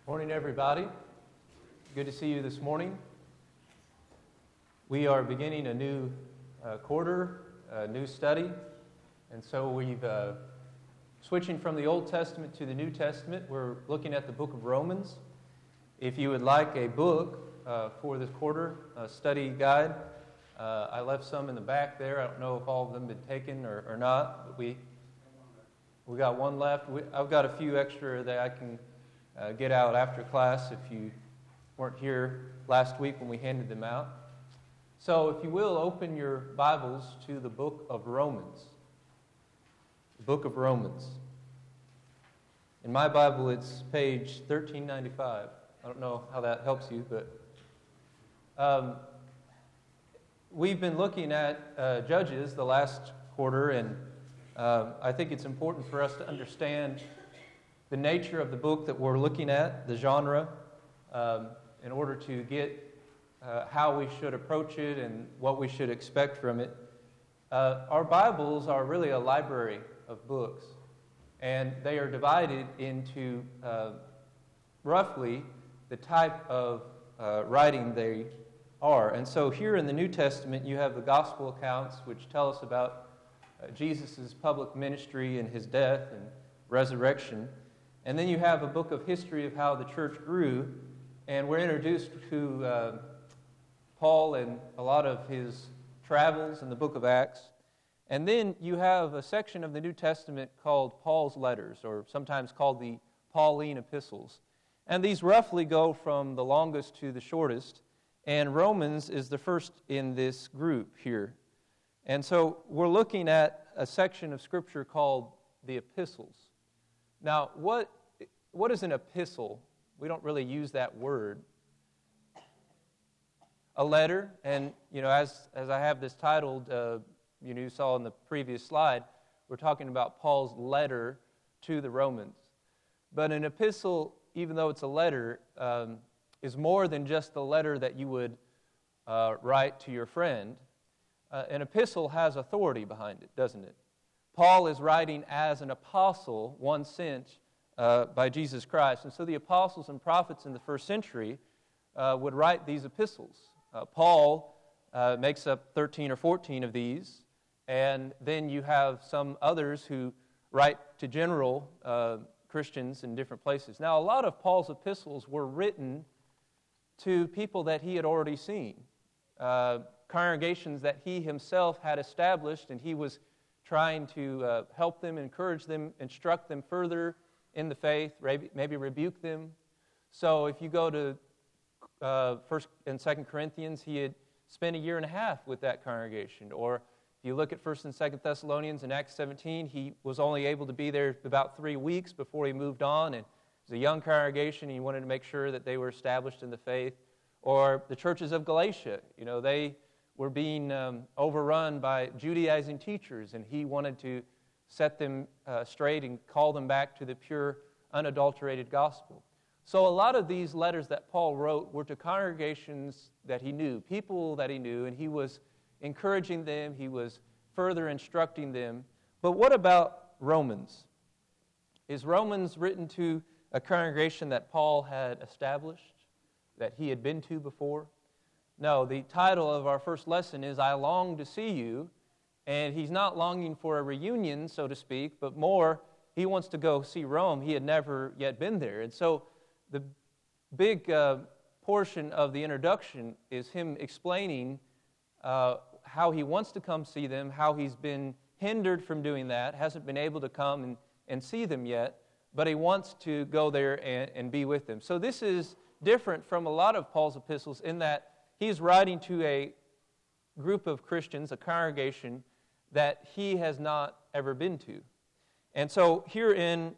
Morning, everybody. Good to see you this morning. We are beginning a new quarter, a new study, and so we've switching from the Old Testament to the New Testament. We're looking at the book of Romans. If you would like a book for this quarter, a study guide, I left some in the back there. I don't know if all of them have been taken or not, but we got one left. I've got a few extra that I can get out after class if you weren't here last week when we handed them out. So if you will, open your Bibles to the book of Romans. The book of Romans. In my Bible, it's page 1395. I don't know how that helps you, but we've been looking at Judges the last quarter, and I think it's important for us to understand the nature of the book that we're looking at, the genre, in order to get how we should approach it and what we should expect from it. Our Bibles are really a library of books, and they are divided into roughly the type of writing they are. And so here in the New Testament, you have the gospel accounts, which tell us about Jesus' public ministry and his death and resurrection. And then you have a book of history of how the church grew, and we're introduced to Paul and a lot of his travels in the book of Acts. And then you have a section of the New Testament called Paul's letters, or sometimes called the Pauline epistles. And these roughly go from the longest to the shortest, and Romans is the first in this group here. And so we're looking at a section of Scripture called the epistles. Now, what is an epistle? We don't really use that word. A letter, and as I have this titled, you saw in the previous slide, we're talking about Paul's letter to the Romans. But an epistle, even though it's a letter, is more than just the letter that you would write to your friend. An epistle has authority behind it, doesn't it? Paul is writing as an apostle, one sent by Jesus Christ. And so the apostles and prophets in the first century would write these epistles. Paul makes up 13 or 14 of these, and then you have some others who write to general Christians in different places. Now, a lot of Paul's epistles were written to people that he had already seen, congregations that he himself had established, and he was trying to help them, encourage them, instruct them further in the faith, maybe rebuke them. So if you go to 1st and 2nd Corinthians, he had spent a year and a half with that congregation. Or if you look at 1st and 2nd Thessalonians in Acts 17, he was only able to be there about 3 weeks before he moved on, and it was a young congregation, and he wanted to make sure that they were established in the faith. Or the churches of Galatia, they were being overrun by Judaizing teachers, and he wanted to set them straight and call them back to the pure, unadulterated gospel. So a lot of these letters that Paul wrote were to congregations that he knew, people that he knew, and he was encouraging them, he was further instructing them. But what about Romans? Is Romans written to a congregation that Paul had established, that he had been to before? No, the title of our first lesson is I Long to See You, and he's not longing for a reunion, so to speak, but more, he wants to go see Rome. He had never yet been there. And so the big portion of the introduction is him explaining how he wants to come see them, how he's been hindered from doing that, hasn't been able to come and see them yet, but he wants to go there and be with them. So this is different from a lot of Paul's epistles in that he's writing to a group of Christians, a congregation, that he has not ever been to. And so here in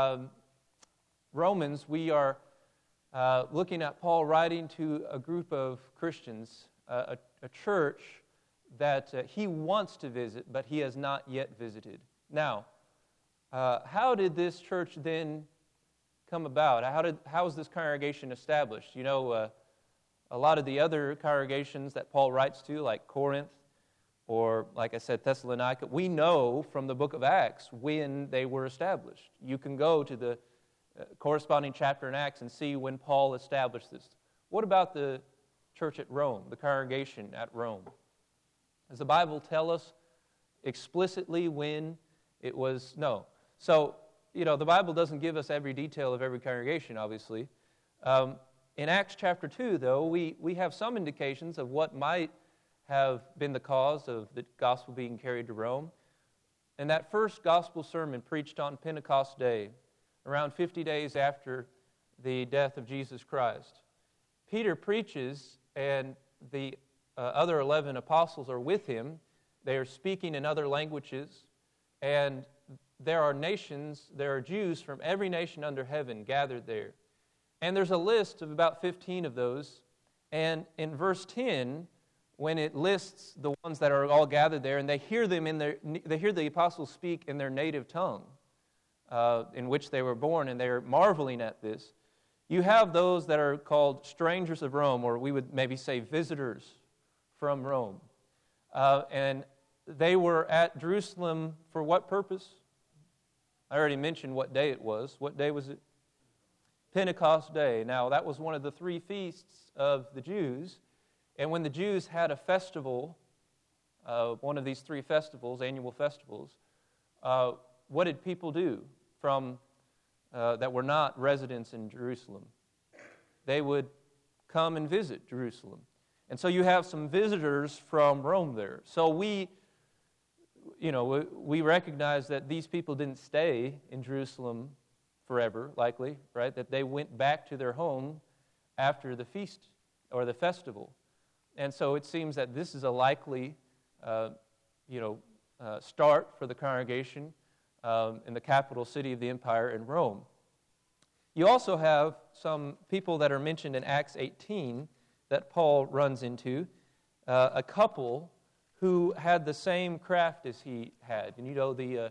Romans, we are looking at Paul writing to a group of Christians, a church that he wants to visit, but he has not yet visited. Now, how did this church then come about? How was this congregation established? A lot of the other congregations that Paul writes to, like Corinth, or like I said, Thessalonica, we know from the book of Acts when they were established. You can go to the corresponding chapter in Acts and see when Paul established this. What about the church at Rome, the congregation at Rome? Does the Bible tell us explicitly when it was? No. So, the Bible doesn't give us every detail of every congregation, obviously. In Acts chapter 2, though, we have some indications of what might have been the cause of the gospel being carried to Rome. And that first gospel sermon preached on Pentecost Day, around 50 days after the death of Jesus Christ, Peter preaches, and the other 11 apostles are with him. They are speaking in other languages, and there are Jews from every nation under heaven gathered there. And there's a list of about 15 of those. And in verse 10, when it lists the ones that are all gathered there, and they hear the apostles speak in their native tongue, in which they were born, and they're marveling at this. You have those that are called strangers of Rome, or we would maybe say visitors from Rome. And they were at Jerusalem for what purpose? I already mentioned what day it was. What day was it? Pentecost Day. Now, that was one of the 3 feasts of the Jews. And when the Jews had a festival, one of these 3 festivals, annual festivals, what did people do from that were not residents in Jerusalem? They would come and visit Jerusalem. And so you have some visitors from Rome there. So we recognize that these people didn't stay in Jerusalem forever, likely, right? That they went back to their home after the feast or the festival. And so it seems that this is a likely, start for the congregation in the capital city of the empire in Rome. You also have some people that are mentioned in Acts 18 that Paul runs into, a couple who had the same craft as he had. And the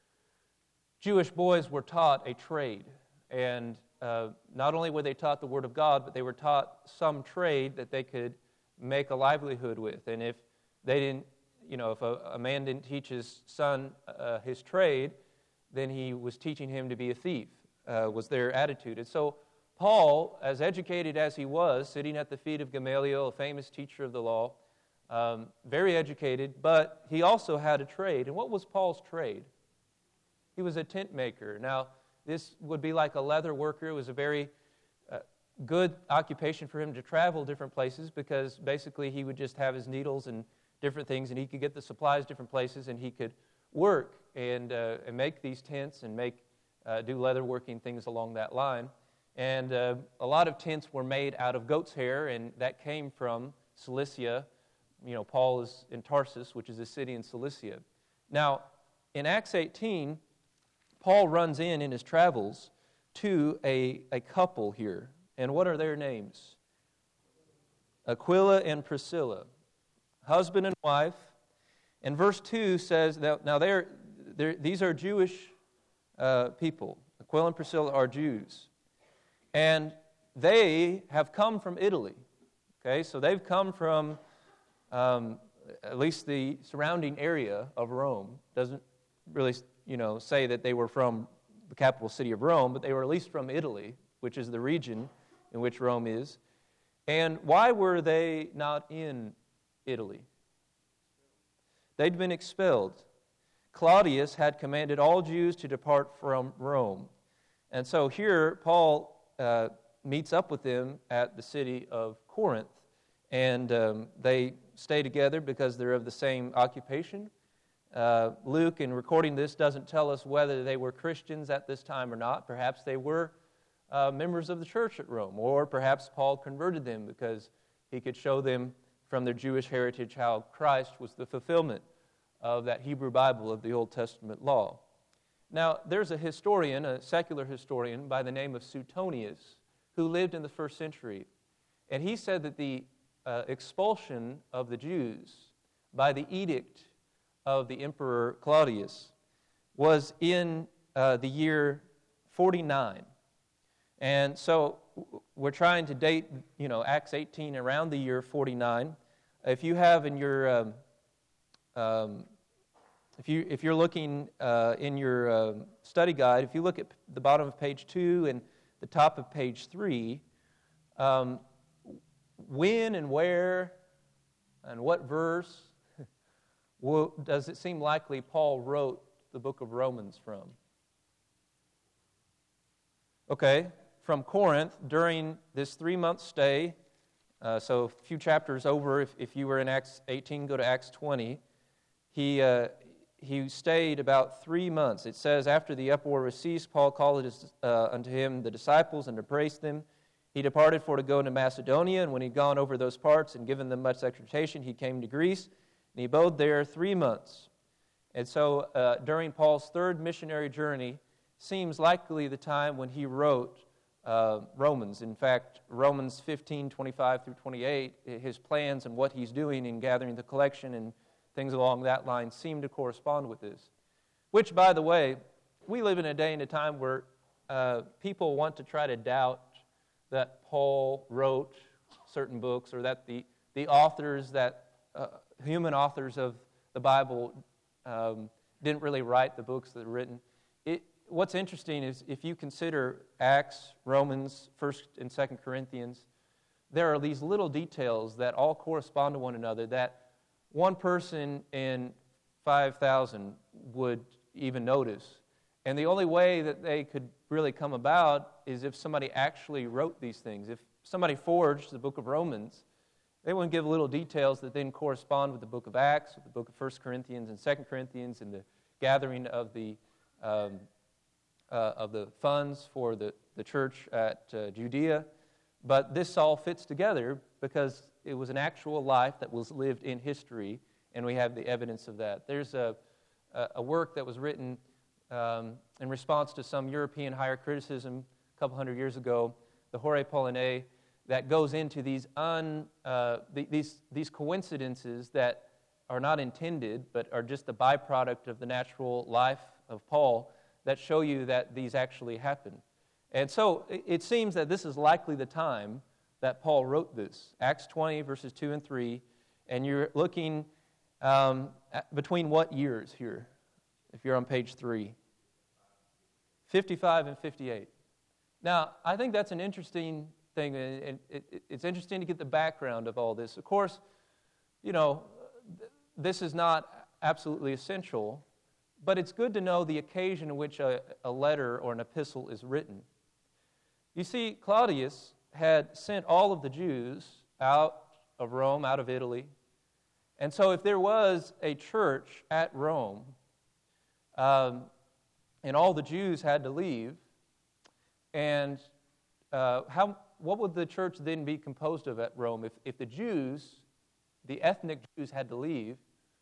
Jewish boys were taught a trade. And not only were they taught the Word of God, but they were taught some trade that they could make a livelihood with. And if they didn't, if a man didn't teach his son his trade, then he was teaching him to be a thief, was their attitude. And so Paul, as educated as he was, sitting at the feet of Gamaliel, a famous teacher of the law, very educated, but he also had a trade. And what was Paul's trade? He was a tent maker. Now, this would be like a leather worker. It was a very good occupation for him to travel different places, because basically he would just have his needles and different things, and he could get the supplies different places, and he could work and make these tents and do leather working things along that line. And a lot of tents were made out of goat's hair, and that came from Cilicia. Paul is in Tarsus, which is a city in Cilicia. Now, in Acts 18, Paul runs in his travels to a couple here. And what are their names? Aquila and Priscilla, husband and wife. And verse 2 says, now these are Jewish people. Aquila and Priscilla are Jews. And they have come from Italy. Okay, so they've come from at least the surrounding area of Rome. Doesn't really, say that they were from the capital city of Rome, but they were at least from Italy, which is the region in which Rome is. And why were they not in Italy? They'd been expelled. Claudius had commanded all Jews to depart from Rome. And so here, Paul meets up with them at the city of Corinth, and they stay together because they're of the same occupation. Luke, in recording this, doesn't tell us whether they were Christians at this time or not. Perhaps they were members of the church at Rome, or perhaps Paul converted them because he could show them from their Jewish heritage how Christ was the fulfillment of that Hebrew Bible of the Old Testament law. Now, there's a historian, a secular historian by the name of Suetonius, who lived in the 1st century, and he said that the expulsion of the Jews by the edict of the Emperor Claudius was in the year 49. And so we're trying to date, Acts 18 around the year 49. If you have in your If you're looking in your study guide, if you look at the bottom of page 2 and the top of page 3, when and where and what verse does it seem likely Paul wrote the book of Romans from? Okay, from Corinth during this 3-month stay. So a few chapters over, if you were in Acts 18, go to Acts 20. He stayed about 3 months. It says, after the uproar was ceased, Paul called unto him the disciples and embraced them. He departed for to go into Macedonia, and when he'd gone over those parts and given them much exhortation, he came to Greece, and he abode there 3 months. And so during Paul's third missionary journey, seems likely the time when he wrote Romans. In fact, Romans 15:25 through 28, his plans and what he's doing in gathering the collection and things along that line seem to correspond with this. Which, by the way, we live in a day and a time where people want to try to doubt that Paul wrote certain books, or that the authors, that human authors of the Bible didn't really write the books that are written. What's interesting is if you consider Acts, Romans, 1st and 2nd Corinthians, there are these little details that all correspond to one another that one person in 5,000 would even notice. And the only way that they could really come about is if somebody actually wrote these things. If somebody forged the book of Romans, they wouldn't give little details that then correspond with the book of Acts, with the book of 1st Corinthians and 2nd Corinthians, and the gathering of the funds for the church at Judea. But this all fits together because it was an actual life that was lived in history, and we have the evidence of that. There's a work that was written in response to some European higher criticism a couple hundred years ago, the Horae Paulinae, that goes into these coincidences that are not intended but are just the byproduct of the natural life of Paul, that show you that these actually happened. And so it seems that this is likely the time that Paul wrote this, Acts 20, verses 2 and 3, and you're looking between what years here, if you're on page 3? 55 and 58. Now, I think that's an interesting thing, and it's interesting to get the background of all this. Of course, this is not absolutely essential, but it's good to know the occasion in which a letter or an epistle is written. You see, Claudius had sent all of the Jews out of Rome, out of Italy. And so if there was a church at Rome, and all the Jews had to leave, and what would the church then be composed of at Rome? If the Jews, the ethnic Jews, had to leave,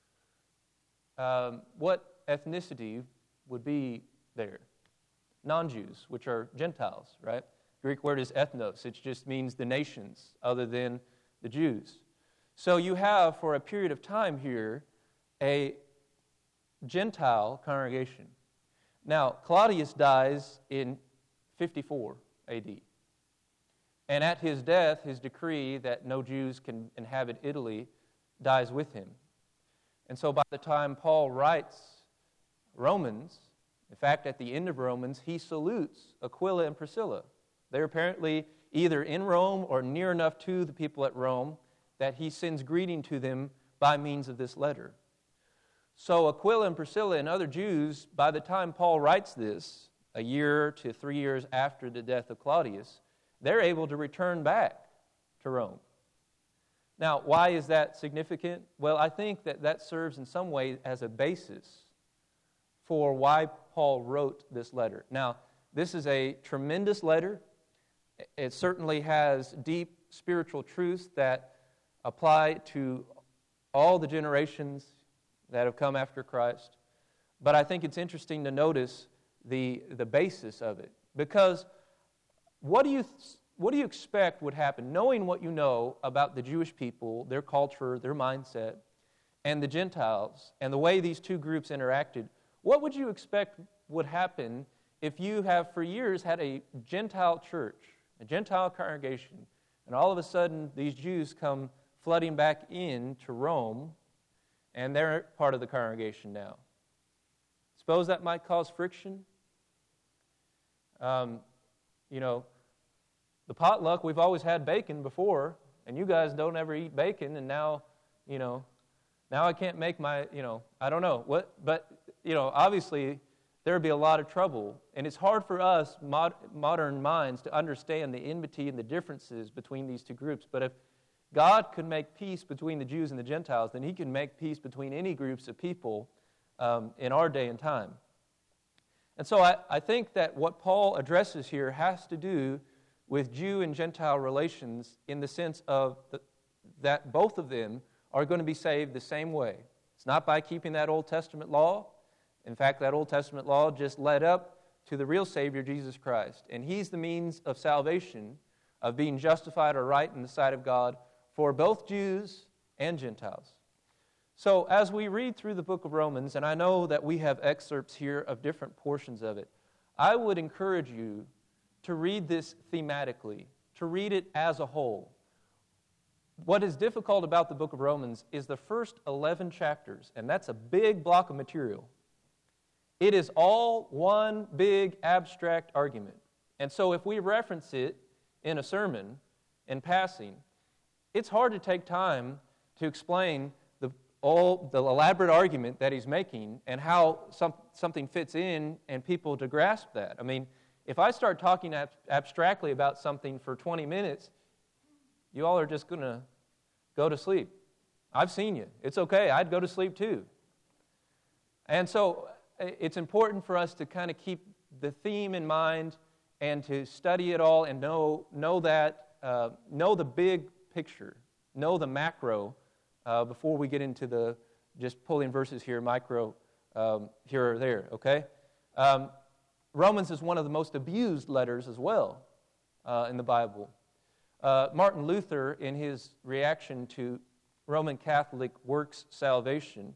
what ethnicity would be there? Non-Jews, which are Gentiles, right? Greek word is ethnos. It just means the nations other than the Jews. So you have, for a period of time here, a Gentile congregation. Now, Claudius dies in 54 A.D. And at his death, his decree that no Jews can inhabit Italy dies with him. And so by the time Paul writes Romans, in fact, at the end of Romans, he salutes Aquila and Priscilla. They're apparently either in Rome or near enough to the people at Rome that he sends greeting to them by means of this letter. So Aquila and Priscilla and other Jews, by the time Paul writes this, a year to 3 years after the death of Claudius, they're able to return back to Rome. Now, why is that significant? Well, I think that serves in some way as a basis for why Paul wrote this letter. Now, this is a tremendous letter. It certainly has deep spiritual truths that apply to all the generations that have come after Christ. But I think it's interesting to notice the basis of it. Because what do you expect would happen, knowing what you know about the Jewish people, their culture, their mindset, and the Gentiles, and the way these two groups interacted? What would you expect would happen if you have for years had a Gentile church, a Gentile congregation, and all of a sudden these Jews come flooding back into Rome, and they're part of the congregation now? suppose that might cause friction. You know, the potluck, we've always had bacon before, and you guys don't ever eat bacon, and now, you know, now I can't make my, you know, I don't know. But, you know, obviously there would be a lot of trouble, and it's hard for us modern minds to understand the enmity and the differences between these two groups. But if God could make peace between the Jews and the Gentiles, then He can make peace between any groups of people in our day and time. And so I think that what Paul addresses here has to do with Jew and Gentile relations in the sense of that both of them are going to be saved the same way. It's not by keeping that Old Testament law. In fact, that Old Testament law just led up to the real Savior, Jesus Christ. And He's the means of salvation, of being justified or right in the sight of God for both Jews and Gentiles. So as we read through the book of Romans, and I know that we have excerpts here of different portions of it, I would encourage you to read this thematically, to read it as a whole. What is difficult about the book of Romans is the first 11 chapters, and that's a big block of material. It is all one big abstract argument. And so if we reference it in a sermon, in passing, it's hard to take time to explain the elaborate argument that he's making and how something fits in and people to grasp that. I mean, if I start talking abstractly about something for 20 minutes, you all are just going to go to sleep. I've seen you. It's okay. I'd go to sleep too. And so it's important for us to kind of keep the theme in mind and to study it all and know the big picture, know the macro before we get into the just pulling verses here, micro here or there, okay? Romans is one of the most abused letters as well in the Bible. Martin Luther, in his reaction to Roman Catholic works salvation,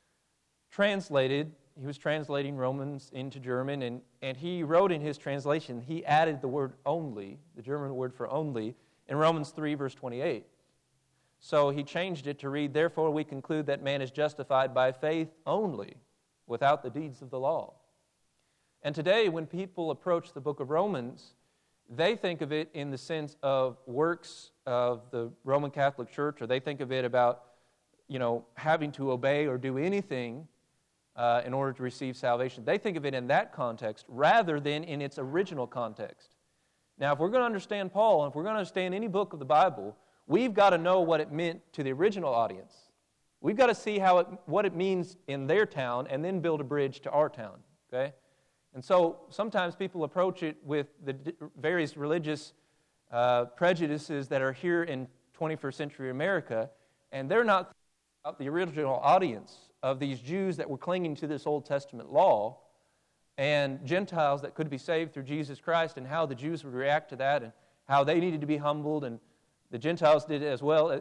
he was translating Romans into German, and he wrote in his translation, he added the word only, the German word for only, in Romans 3, verse 28. So he changed it to read, therefore we conclude that man is justified by faith only, without the deeds of the law. And today, when people approach the book of Romans, they think of it in the sense of works of the Roman Catholic Church, or they think of it about, having to obey or do anything in order to receive salvation. They think of it in that context rather than in its original context. Now, if we're going to understand Paul, and if we're going to understand any book of the Bible, we've got to know what it meant to the original audience. We've got to see what it means in their town and then build a bridge to our town, okay? And so sometimes people approach it with the various religious prejudices that are here in 21st century America, and they're not thinking about the original audience of these Jews that were clinging to this Old Testament law and Gentiles that could be saved through Jesus Christ, and how the Jews would react to that and how they needed to be humbled, and the Gentiles did it as well.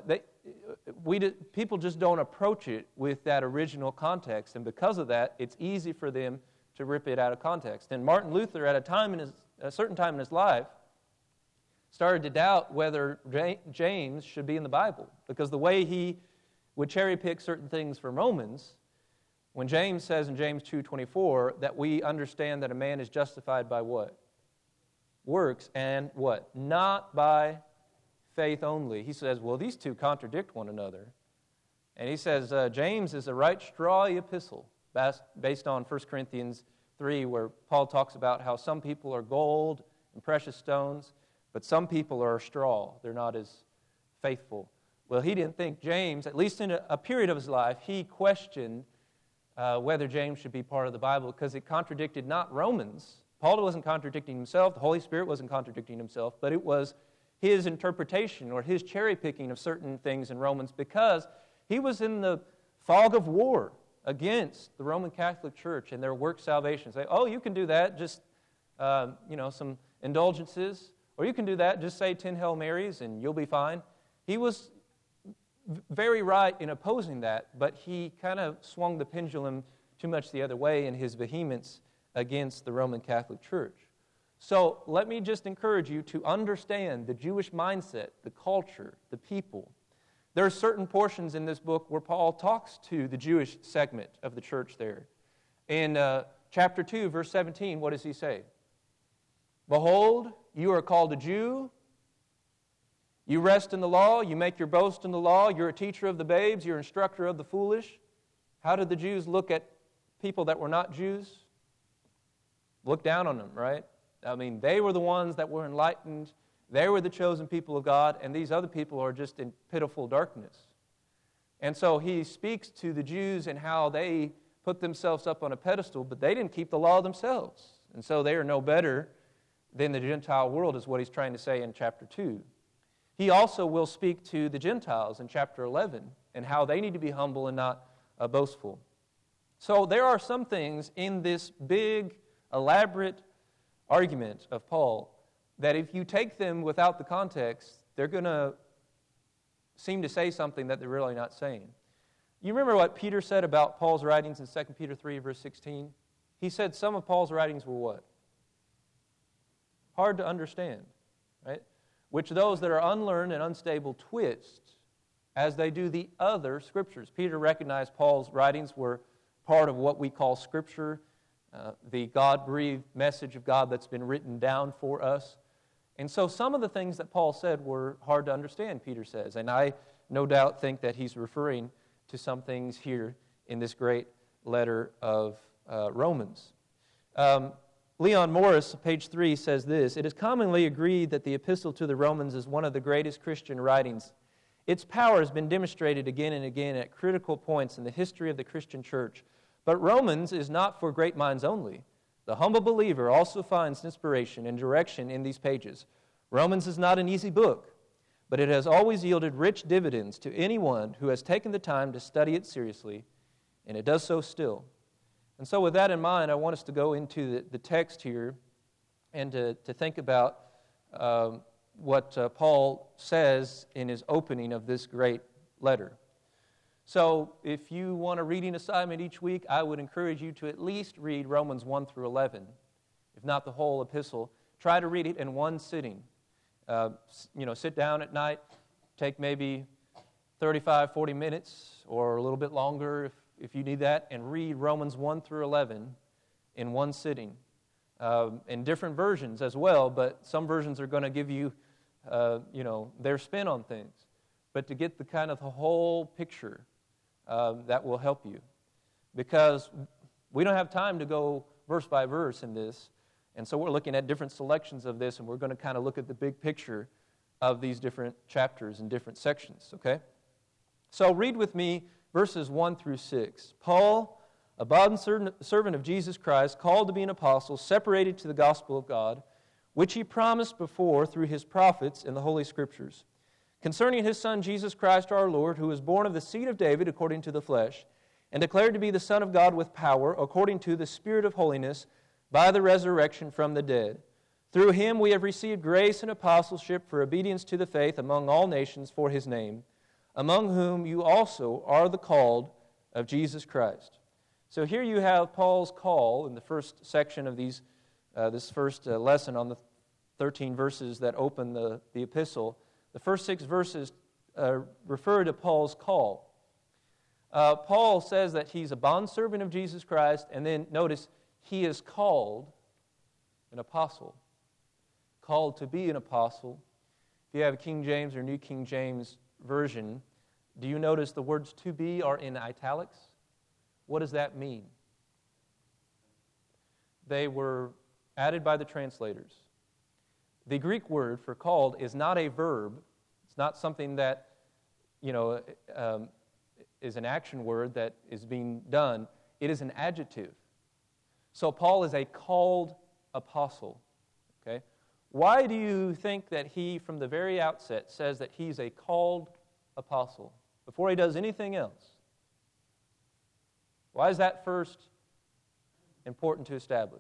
People just don't approach it with that original context, and because of that, it's easy for them to rip it out of context. And Martin Luther, at a certain time in his life, started to doubt whether James should be in the Bible, because the way he would cherry pick certain things from Romans, when James says in James 2:24 that we understand that a man is justified by what? Works, and what? Not by faith only. He says, well, these two contradict one another. And he says, James is a right strawy epistle, based on 1 Corinthians 3, where Paul talks about how some people are gold and precious stones, but some people are straw. They're not as faithful. Well, he didn't think James, at least in a period of his life, he questioned whether James should be part of the Bible, because it contradicted not Romans. Paul wasn't contradicting himself. The Holy Spirit wasn't contradicting himself, but it was his interpretation or his cherry-picking of certain things in Romans, because he was in the fog of war against the Roman Catholic Church and their work salvation. Say, oh, you can do that, just, some indulgences, or you can do that, just say 10 Hail Marys and you'll be fine. He was very right in opposing that, but he kind of swung the pendulum too much the other way in his vehemence against the Roman Catholic Church. So let me just encourage you to understand the Jewish mindset, the culture, the people. There are certain portions in this book where Paul talks to the Jewish segment of the church there. In chapter 2, verse 17, what does he say? Behold, you are called a Jew. You rest in the law. You make your boast in the law. You're a teacher of the babes. You're an instructor of the foolish. How did the Jews look at people that were not Jews? Look down on them, right? I mean, they were the ones that were enlightened. They were the chosen people of God, and these other people are just in pitiful darkness. And so he speaks to the Jews and how they put themselves up on a pedestal, but they didn't keep the law themselves. And so they are no better than the Gentile world, is what he's trying to say in chapter 2. He also will speak to the Gentiles in chapter 11 and how they need to be humble and not boastful. So there are some things in this big, elaborate argument of Paul that if you take them without the context, they're going to seem to say something that they're really not saying. You remember what Peter said about Paul's writings in 2 Peter 3, verse 16? He said some of Paul's writings were what? Hard to understand, right? Which those that are unlearned and unstable twist as they do the other Scriptures. Peter recognized Paul's writings were part of what we call Scripture, the God-breathed message of God that's been written down for us. And so some of the things that Paul said were hard to understand, Peter says. And I no doubt think that he's referring to some things here in this great letter of Romans. Leon Morris, page 3, says this: "It is commonly agreed that the epistle to the Romans is one of the greatest Christian writings. Its power has been demonstrated again and again at critical points in the history of the Christian church. But Romans is not for great minds only. The humble believer also finds inspiration and direction in these pages. Romans is not an easy book, but it has always yielded rich dividends to anyone who has taken the time to study it seriously, and it does so still." And so with that in mind, I want us to go into the text here and to think about what Paul says in his opening of this great letter. So if you want a reading assignment each week, I would encourage you to at least read Romans 1 through 11, if not the whole epistle. Try to read it in one sitting. Sit down at night, take maybe 35, 40 minutes or a little bit longer if you need that, and read Romans 1 through 11 in one sitting. In different versions as well, but some versions are going to give you, their spin on things. But to get the kind of the whole picture, that will help you. Because we don't have time to go verse by verse in this, and so we're looking at different selections of this, and we're going to kind of look at the big picture of these different chapters and different sections, okay? So read with me verses 1 through 6. "Paul, a bond servant of Jesus Christ, called to be an apostle, separated to the gospel of God, which he promised before through his prophets in the Holy Scriptures, concerning his Son Jesus Christ our Lord, who was born of the seed of David according to the flesh, and declared to be the Son of God with power, according to the Spirit of holiness, by the resurrection from the dead. Through him we have received grace and apostleship for obedience to the faith among all nations for his name, among whom you also are the called of Jesus Christ." So here you have Paul's call in the first section of this first lesson on the 13 verses that open the epistle. The first 6 verses refer to Paul's call. Paul says that he's a bondservant of Jesus Christ, and then notice, he is called an apostle. Called to be an apostle. If you have a King James or New King James version, do you notice the words "to be" are in italics? What does that mean? They were added by the translators. The Greek word for called is not a verb. It's not something that, is an action word that is being done. It is an adjective. So Paul is a called apostle. Okay? Why do you think that he, from the very outset, says that he's a called apostle before he does anything else? Why is that first important to establish?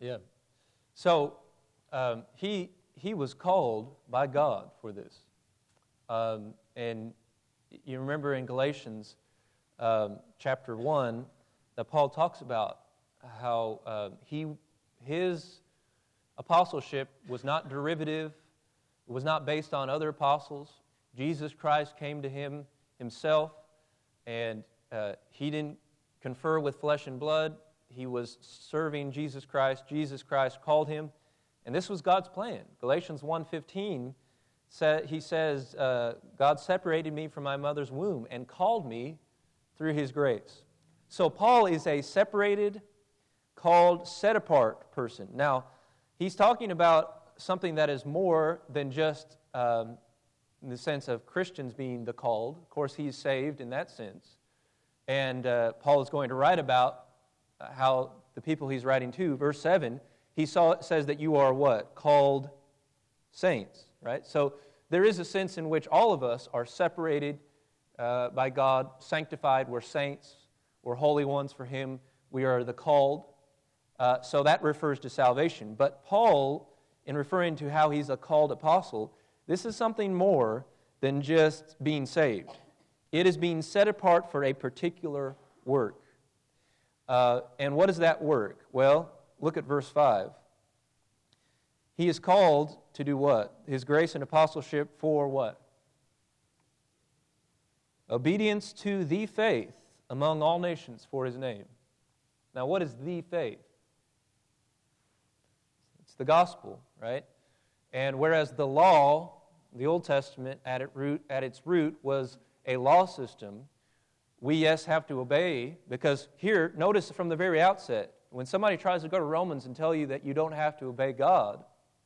Yeah. So he was called by God for this. And you remember in Galatians chapter 1 that Paul talks about how his apostleship was not derivative, it was not based on other apostles. Jesus Christ came to him himself, and he didn't confer with flesh and blood. He was serving Jesus Christ. Jesus Christ called him, and this was God's plan. Galatians 1:15, he says, God separated me from my mother's womb and called me through his grace. So Paul is a separated, called, set-apart person. Now, he's talking about something that is more than just in the sense of Christians being the called. Of course, he's saved in that sense. And Paul is going to write about how the people he's writing to, verse 7, says that you are what? Called saints, right? So there is a sense in which all of us are separated by God, sanctified. We're saints. We're holy ones for him. We are the called. So that refers to salvation. But Paul, in referring to how he's a called apostle, this is something more than just being saved. It is being set apart for a particular work. And what is that work? Well, look at verse 5. He is called to do what? His grace and apostleship for what? Obedience to the faith among all nations for his name. Now, what is the faith? It's the gospel, right? And whereas the law, the Old Testament, at its root was a law system, we, yes, have to obey, because here, notice from the very outset, when somebody tries to go to Romans and tell you that you don't have to obey God,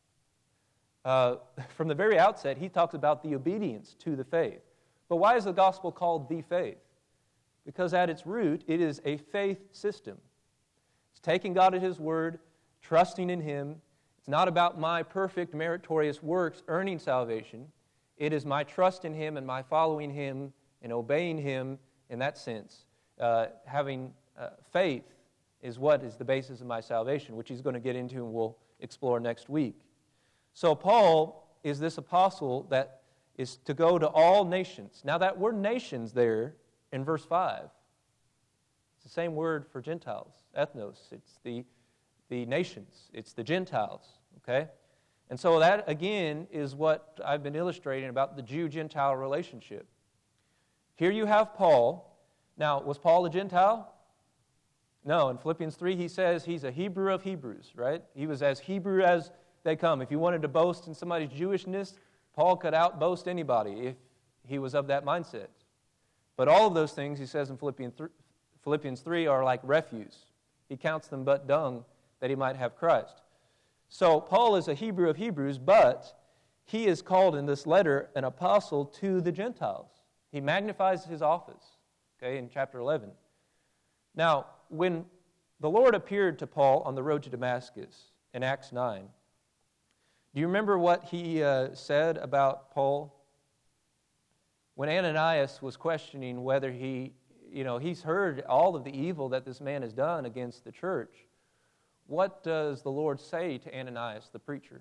from the very outset, he talks about the obedience to the faith. But why is the gospel called the faith? Because at its root, it is a faith system. It's taking God at his word, trusting in him. It's not about my perfect meritorious works earning salvation. It is my trust in him and my following him and obeying him in that sense. Having faith is what is the basis of my salvation, which he's going to get into and we'll explore next week. So Paul is this apostle that is to go to all nations. Now that word nations there in verse 5, it's the same word for Gentiles, ethnos. It's the nations. It's the Gentiles, okay? And so that, again, is what I've been illustrating about the Jew-Gentile relationship. Here you have Paul. Now, was Paul a Gentile? No. In Philippians 3, he says he's a Hebrew of Hebrews, right? He was as Hebrew as they come. If you wanted to boast in somebody's Jewishness, Paul could outboast anybody if he was of that mindset. But all of those things, he says in Philippians 3, are like refuse. He counts them but dung that he might have Christ. So Paul is a Hebrew of Hebrews, but he is called in this letter an apostle to the Gentiles. He magnifies his office, okay, in chapter 11. Now, when the Lord appeared to Paul on the road to Damascus in Acts 9, do you remember what he said about Paul? When Ananias was questioning whether he's heard all of the evil that this man has done against the church, what does the Lord say to Ananias, the preacher?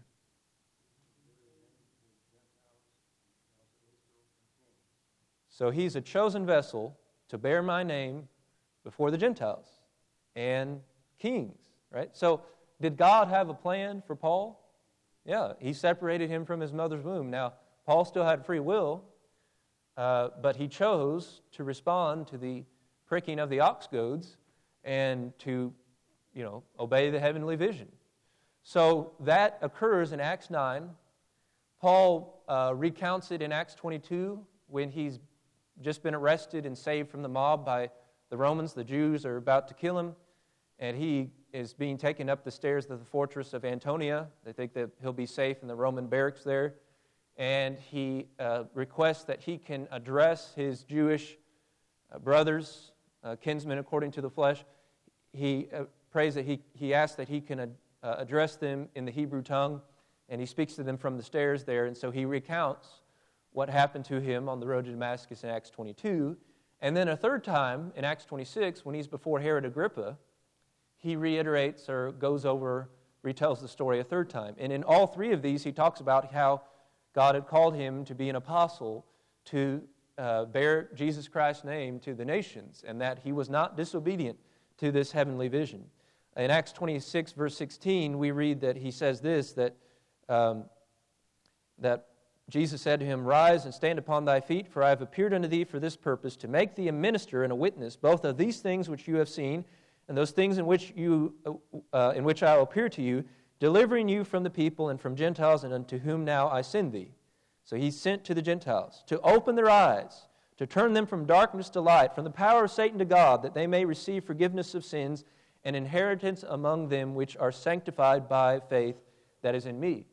So he's a chosen vessel to bear my name before the Gentiles and kings, right? So did God have a plan for Paul? Yeah, he separated him from his mother's womb. Now, Paul still had free will, but he chose to respond to the pricking of the ox goads and to, obey the heavenly vision. So that occurs in Acts 9. Paul recounts it in Acts 22 when he's just been arrested and saved from the mob by the Romans. The Jews are about to kill him, and he is being taken up the stairs of the fortress of Antonia. They think that he'll be safe in the Roman barracks there. And he requests that he can address his Jewish brothers, kinsmen according to the flesh. He prays that he asks that he can address them in the Hebrew tongue, and he speaks to them from the stairs there. And so he recounts what happened to him on the road to Damascus in Acts 22. And then a third time in Acts 26, when he's before Herod Agrippa, he reiterates or goes over retells the story a third time. And in all three of these, he talks about how God had called him to be an apostle to bear Jesus Christ's name to the nations, and that he was not disobedient to this heavenly vision. In Acts 26, verse 16, we read that he says this, that Jesus said to him, "Rise and stand upon thy feet, for I have appeared unto thee for this purpose, to make thee a minister and a witness, both of these things which you have seen, and those things in which I will appear to you, delivering you from the people and from Gentiles, and unto whom now I send thee." So he's sent to the Gentiles, to open their eyes, to turn them from darkness to light, from the power of Satan to God, that they may receive forgiveness of sins, and inheritance among them which are sanctified by faith that is in me.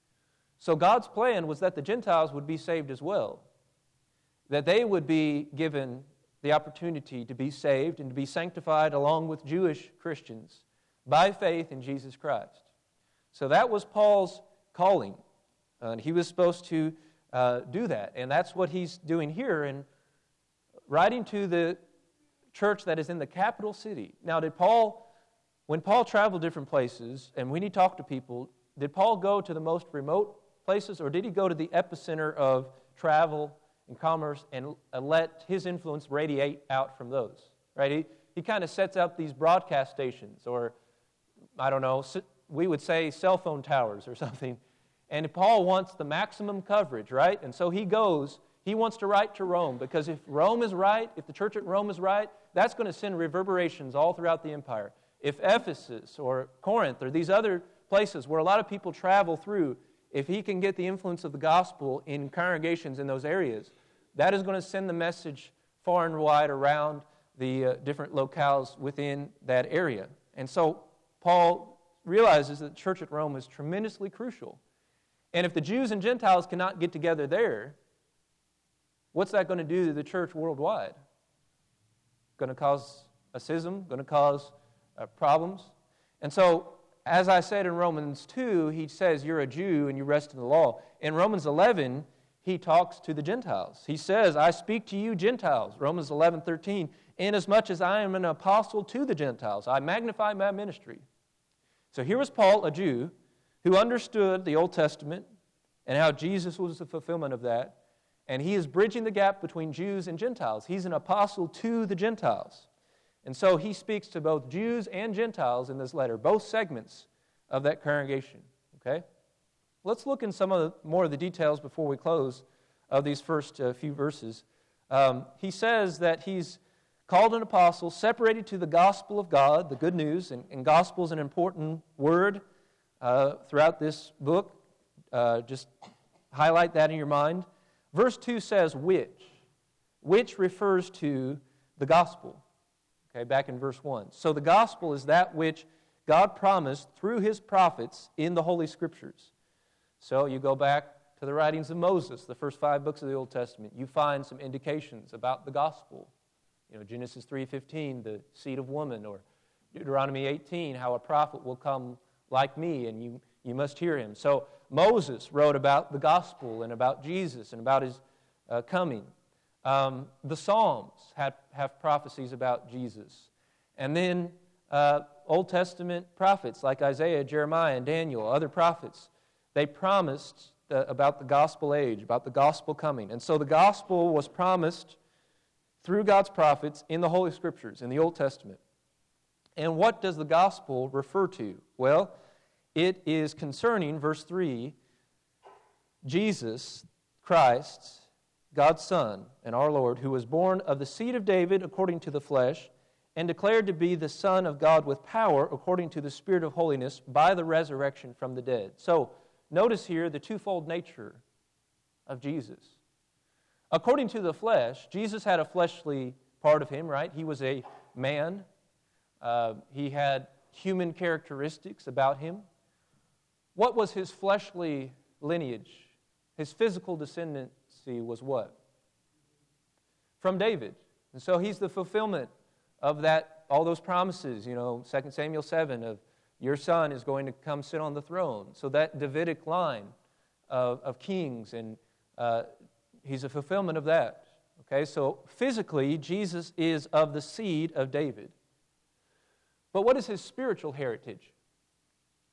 So God's plan was that the Gentiles would be saved as well, that they would be given the opportunity to be saved and to be sanctified along with Jewish Christians by faith in Jesus Christ. So that was Paul's calling, and he was supposed to do that, and that's what he's doing here in writing to the church that is in the capital city. Now, when Paul traveled different places, and when he talked to people, did Paul go to the most remote places, or did he go to the epicenter of travel and commerce and let his influence radiate out from those? Right? He kind of sets up these broadcast stations, or, I don't know, we would say cell phone towers or something. And Paul wants the maximum coverage, right? And so he wants to write to Rome, because if Rome is right, if the church at Rome is right, that's going to send reverberations all throughout the empire. If Ephesus or Corinth or these other places where a lot of people travel through, if he can get the influence of the gospel in congregations in those areas, that is going to send the message far and wide around the different locales within that area. And so Paul realizes that the church at Rome is tremendously crucial. And if the Jews and Gentiles cannot get together there, what's that going to do to the church worldwide? Going to cause a schism? Going to cause problems? And so, as I said in Romans 2, he says you're a Jew and you rest in the law. In Romans 11, he talks to the Gentiles. He says, "I speak to you Gentiles," Romans 11:13, "inasmuch as I am an apostle to the Gentiles, I magnify my ministry." So here was Paul, a Jew, who understood the Old Testament and how Jesus was the fulfillment of that. And he is bridging the gap between Jews and Gentiles. He's an apostle to the Gentiles. And so he speaks to both Jews and Gentiles in this letter, both segments of that congregation. Okay? Let's look in more of the details before we close of these first few verses. He says that he's called an apostle, separated to the gospel of God, the good news, and gospel is an important word throughout this book. Just highlight that in your mind. Verse 2 says which refers to the gospel. Okay, back in verse 1. So the gospel is that which God promised through his prophets in the Holy Scriptures. So you go back to the writings of Moses, the first 5 books of the Old Testament. You find some indications about the gospel. Genesis 3:15, the seed of woman, or Deuteronomy 18, how a prophet will come like me, and you must hear him. So Moses wrote about the gospel and about Jesus and about his coming. The Psalms have prophecies about Jesus. And then Old Testament prophets like Isaiah, Jeremiah, and Daniel, other prophets, they promised about the gospel age, about the gospel coming. And so the gospel was promised through God's prophets in the Holy Scriptures, in the Old Testament. And what does the gospel refer to? Well, it is concerning, verse 3, Jesus Christ, God's Son, and our Lord, who was born of the seed of David according to the flesh, and declared to be the Son of God with power according to the Spirit of holiness by the resurrection from the dead. So, notice here the twofold nature of Jesus. According to the flesh, Jesus had a fleshly part of him, right? He was a man. He had human characteristics about him. What was his fleshly lineage? His physical descendancy was what? From David. And so he's the fulfillment of that, all those promises, 2 Samuel 7, of your son is going to come sit on the throne. So that Davidic line of kings, and he's a fulfillment of that. Okay, so physically, Jesus is of the seed of David. But what is his spiritual heritage?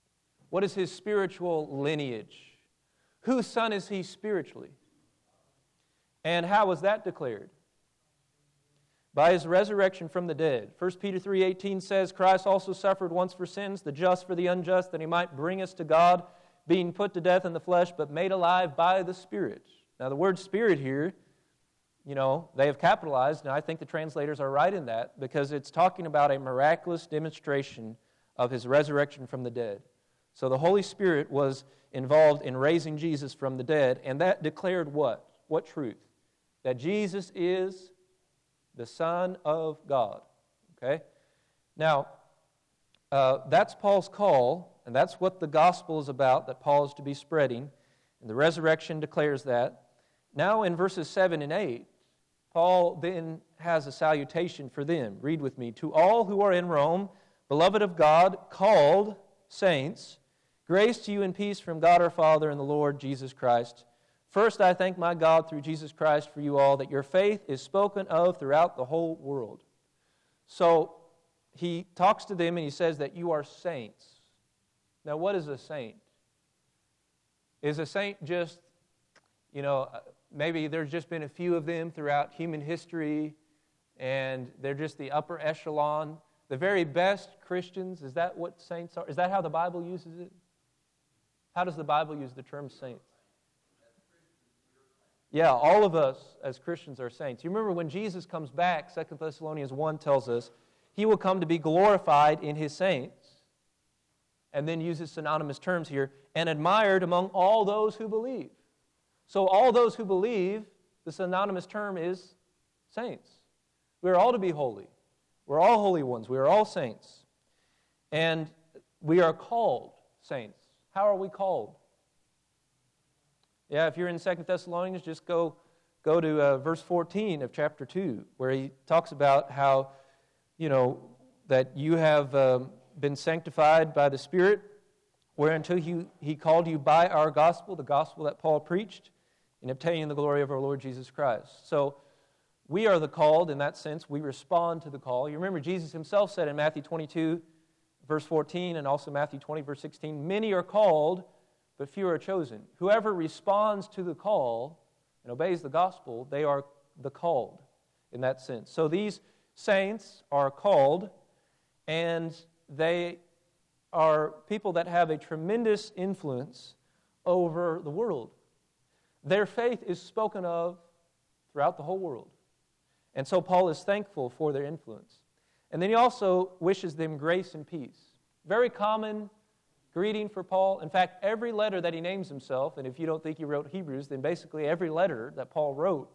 What is his spiritual lineage? Whose son is he spiritually? And how was that declared? By his resurrection from the dead. 1 Peter 3:18 says, Christ also suffered once for sins, the just for the unjust, that he might bring us to God, being put to death in the flesh, but made alive by the Spirit. Now the word Spirit here, they have capitalized, and I think the translators are right in that, because it's talking about a miraculous demonstration of his resurrection from the dead. So the Holy Spirit was involved in raising Jesus from the dead, and that declared what? What truth? That Jesus is the Son of God. Okay? Now, that's Paul's call, and that's what the gospel is about, that Paul is to be spreading, and the resurrection declares that. Now in verses 7 and 8, Paul then has a salutation for them. Read with me. To all who are in Rome, beloved of God, called saints, grace to you and peace from God our Father and the Lord Jesus Christ. First, I thank my God through Jesus Christ for you all, that your faith is spoken of throughout the whole world. So, he talks to them and he says that you are saints. Now, what is a saint? Is a saint just, maybe there's just been a few of them throughout human history, and they're just the upper echelon, the very best Christians? Is that what saints are? Is that how the Bible uses it? How does the Bible use the term saints? Yeah, all of us as Christians are saints. You remember when Jesus comes back, 2 Thessalonians 1 tells us, he will come to be glorified in his saints, and then uses synonymous terms here, and admired among all those who believe. So all those who believe, the synonymous term is saints. We are all to be holy. We're all holy ones. We are all saints. And we are called saints. How are we called? Yeah, if you're in 2 Thessalonians, just go to verse 14 of chapter 2, where he talks about how, that you have been sanctified by the Spirit, whereunto he called you by our gospel, the gospel that Paul preached, in obtaining the glory of our Lord Jesus Christ. So we are the called in that sense. We respond to the call. You remember Jesus himself said in Matthew 22, verse 14, and also Matthew 20, verse 16, many are called, but few are chosen. Whoever responds to the call and obeys the gospel, they are the called in that sense. So these saints are called, and they are people that have a tremendous influence over the world. Their faith is spoken of throughout the whole world. And so Paul is thankful for their influence. And then he also wishes them grace and peace. Very common greeting for Paul. In fact, every letter that he names himself, and if you don't think he wrote Hebrews, then basically every letter that Paul wrote,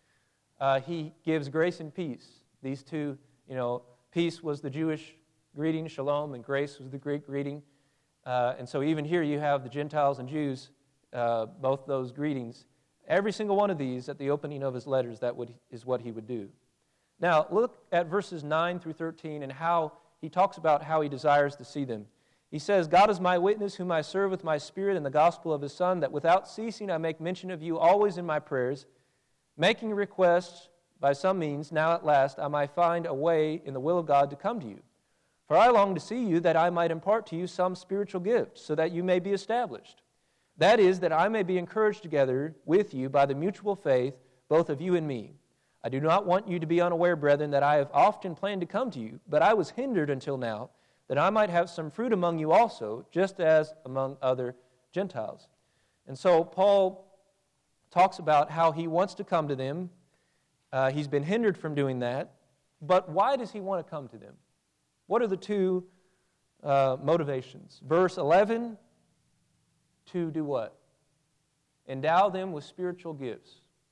he gives grace and peace. These two, peace was the Jewish greeting, shalom, and grace was the Greek greeting. And so even here you have the Gentiles and Jews, both those greetings. Every single one of these at the opening of his letters, is what he would do. Now, look at verses 9 through 13 and how he talks about how he desires to see them. He says, God is my witness, whom I serve with my spirit in the gospel of his Son, that without ceasing I make mention of you always in my prayers, making requests by some means, now at last, I might find a way in the will of God to come to you. For I long to see you, that I might impart to you some spiritual gift, so that you may be established. That is, that I may be encouraged together with you by the mutual faith, both of you and me. I do not want you to be unaware, brethren, that I have often planned to come to you, but I was hindered until now, that I might have some fruit among you also, just as among other Gentiles. And so Paul talks about how he wants to come to them. He's been hindered from doing that. But why does he want to come to them? What are the two motivations? Verse 11, to do what? Endow them with spiritual gifts.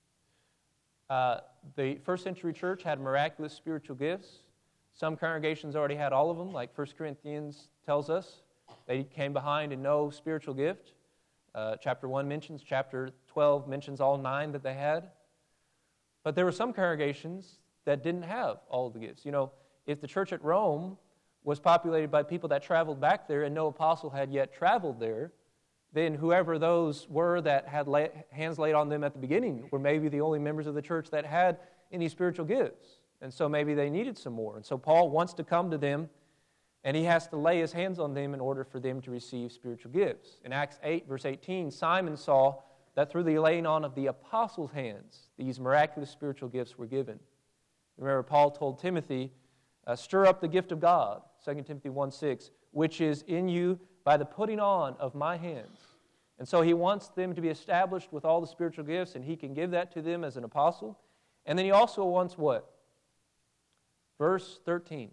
The first century church had miraculous spiritual gifts. Some congregations already had all of them, like 1 Corinthians tells us. They came behind in no spiritual gift. Chapter 1 mentions, chapter 12 mentions all 9 that they had. But there were some congregations that didn't have all of the gifts. If the church at Rome was populated by people that traveled back there and no apostle had yet traveled there, then whoever those were that had hands laid on them at the beginning were maybe the only members of the church that had any spiritual gifts. And so maybe they needed some more. And so Paul wants to come to them And he has to lay his hands on them in order for them to receive spiritual gifts. In Acts 8, verse 18, Simon saw that through the laying on of the apostles' hands, these miraculous spiritual gifts were given. Remember, Paul told Timothy, stir up the gift of God, 2 Timothy 1:6, which is in you by the putting on of my hands. And so he wants them to be established with all the spiritual gifts, and he can give that to them as an apostle. And then he also wants what? Verse 13.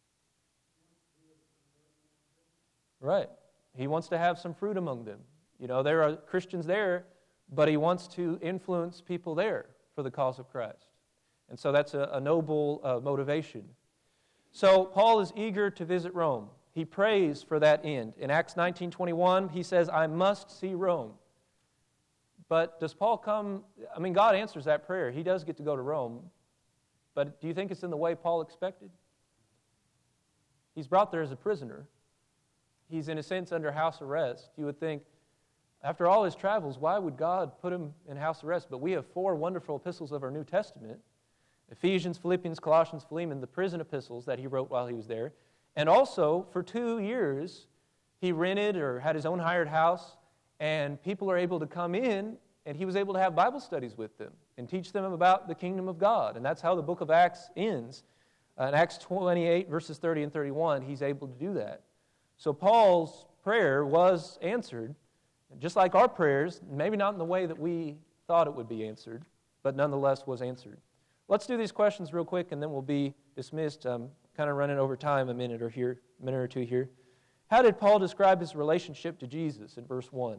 Right. He wants to have some fruit among them. You know, there are Christians there, but he wants to influence people there for the cause of Christ. And so that's a noble motivation. So Paul is eager to visit Rome. He prays for that end. In Acts 19:21, he says, I must see Rome. But does Paul come? I mean, God answers that prayer. He does get to go to Rome. But do you think it's in the way Paul expected? He's brought there as a prisoner. He's, in a sense, under house arrest. You would think, after all his travels, why would God put him in house arrest? But we have 4 wonderful epistles of our New Testament: Ephesians, Philippians, Colossians, Philemon, the prison epistles that he wrote while he was there. And also, for 2 years, he rented or had his own hired house, and people are able to come in, and he was able to have Bible studies with them and teach them about the kingdom of God. And that's how the book of Acts ends. In Acts 28, verses 30 and 31, he's able to do that. So Paul's prayer was answered, just like our prayers, maybe not in the way that we thought it would be answered, but nonetheless was answered. Let's do these questions real quick, and then we'll be dismissed. Kind of running over time a minute or two here. How did Paul describe his relationship to Jesus in verse 1?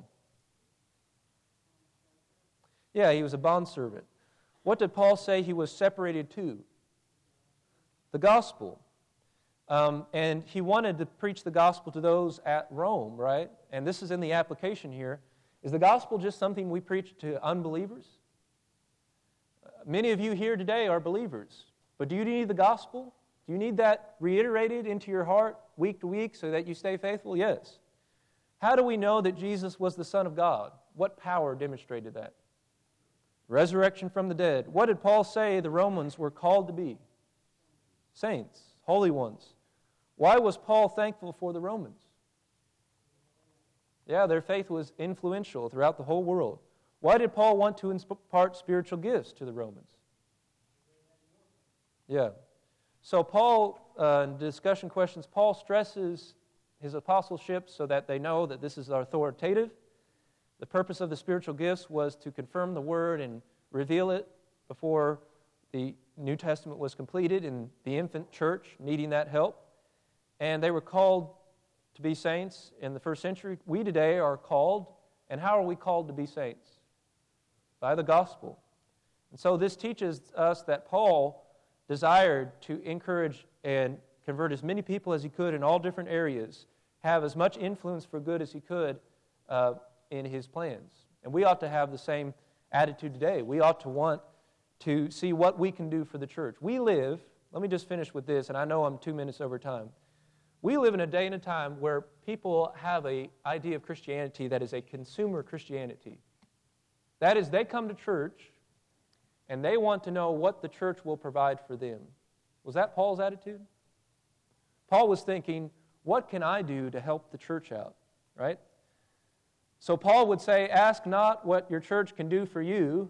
Yeah, he was a bondservant. What did Paul say he was separated to? The gospel. And he wanted to preach the gospel to those at Rome, right? And this is in the application here. Is the gospel just something we preach to unbelievers? Many of you here today are believers, but do you need the gospel? Do you need that reiterated into your heart week to week so that you stay faithful? Yes. How do we know that Jesus was the Son of God? What power demonstrated that? Resurrection from the dead. What did Paul say the Romans were called to be? Saints, holy ones. Why was Paul thankful for the Romans? Yeah, their faith was influential throughout the whole world. Why did Paul want to impart spiritual gifts to the Romans? Yeah. So Paul, in discussion questions, Paul stresses his apostleship so that they know that this is authoritative. The purpose of the spiritual gifts was to confirm the Word and reveal it before the New Testament was completed in the infant church needing that help. And they were called to be saints in the first century. We today are called, and how are we called to be saints? By the gospel. And so this teaches us that Paul desired to encourage and convert as many people as he could in all different areas, have as much influence for good as he could in his plans. And we ought to have the same attitude today. We ought to want to see what we can do for the church. We live, let me just finish with this, and I know I'm 2 minutes over time. We live in a day and a time where people have an idea of Christianity that is a consumer Christianity. That is, they come to church and they want to know what the church will provide for them. Was that Paul's attitude? Paul was thinking, what can I do to help the church out, right? So Paul would say, ask not what your church can do for you.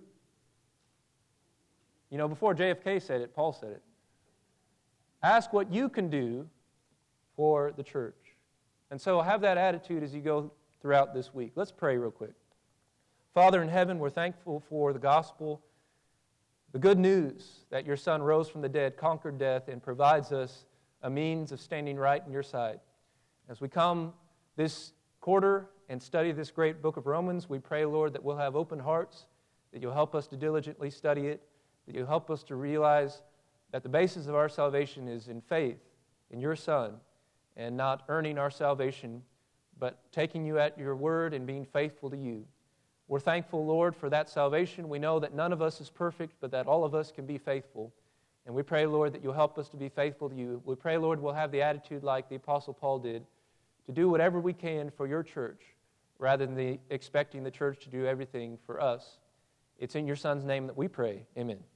You know, before JFK said it, Paul said it. Ask what you can do for the church. And so have that attitude as you go throughout this week. Let's pray real quick. Father in heaven, we're thankful for the gospel, the good news that your Son rose from the dead, conquered death, and provides us a means of standing right in your sight. As we come this quarter and study this great book of Romans, we pray, Lord, that we'll have open hearts, that you'll help us to diligently study it, that you'll help us to realize that the basis of our salvation is in faith in your Son, and not earning our salvation, but taking you at your word and being faithful to you. We're thankful, Lord, for that salvation. We know that none of us is perfect, but that all of us can be faithful. And we pray, Lord, that you'll help us to be faithful to you. We pray, Lord, we'll have the attitude like the Apostle Paul did, to do whatever we can for your church, rather than expecting the church to do everything for us. It's in your Son's name that we pray. Amen.